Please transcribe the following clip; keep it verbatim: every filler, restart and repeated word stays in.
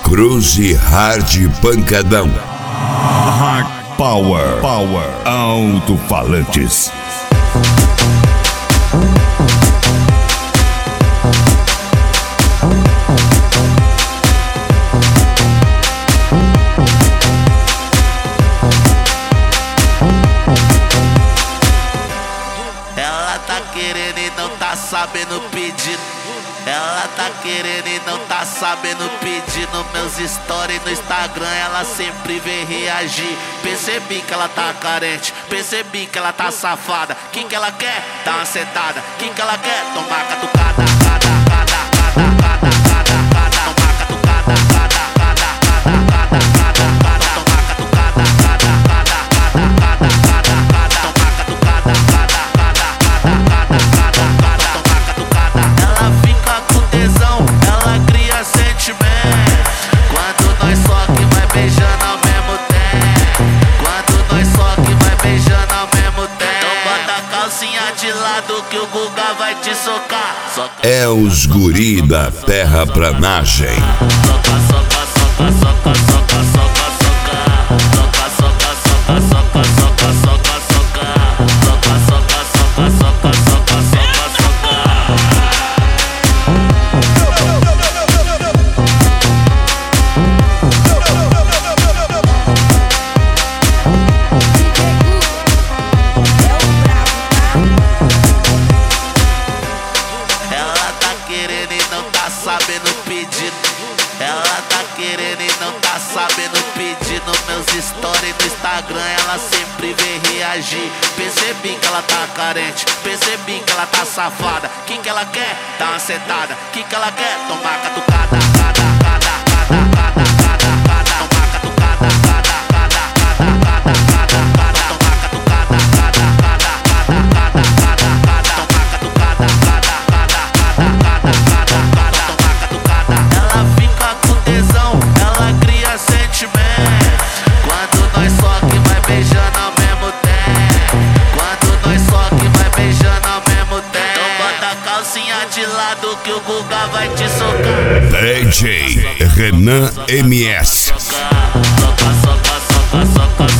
Cruze Hard Pancadão. Hard Power. Power. Alto-falantes. Ela tá querendo e não tá sabendo pedir. Ela tá querendo e não tá sabendo pedir. Nos meus stories no Instagram ela sempre vem reagir. Percebi que ela tá carente, percebi que ela tá safada. Que que ela quer? Dar uma sentada. Que que ela quer? Tomar catucada, cada, cada, cada, cada, cada, cada. Tomar catucada, cada, cada, cada, cada, cada, cada. Tomar catucada, cada, cada, cada, cada, cada, cada. Tomar catucada, cada, cada, cada, cada, cada. Tomar catucada. Ela fica com tesão, ela cria sentimento. Quando nós só que vai beijando ao mesmo tempo. Quando nós só que vai beijando ao mesmo tempo. Então bota a calcinha de lado que o Guga vai te socar. Soca, É os guri da terraplanagem. soca, soca, soca, soca, soca, soca, soca. Soca, soca, soca, soca, soca, soca, soca. Soca, soca, soca, soca, soca, soca, soca. Ela tá querendo e não tá sabendo pedir. Ela tá querendo e não tá sabendo pedir. Nos meus stories no Instagram ela sempre vem reagir. Percebi que ela tá carente, percebi que ela tá safada. Que que ela quer? Dar uma sentada. Que que ela quer? Tomar catucada, cada, cada, cada, cada, cada, cada. Tomar catucada, cada, cada, cada, cada, cada, cada. Tomar catucada, cada, cada, cada, cada, cada, cada. Tomar catucada, cada, cada, cada, cada, cada, cada. Tomar catucada. Ela fica com tesão, ela cria sentimento. Quando nós só que vai beijando ao mesmo tempo. Quando nós só que vai beijando ao mesmo tempo. Então bota a calcinha de lado que o Guga vai te socar. D J Renan M S. Soca, soca, soca, soca, soca.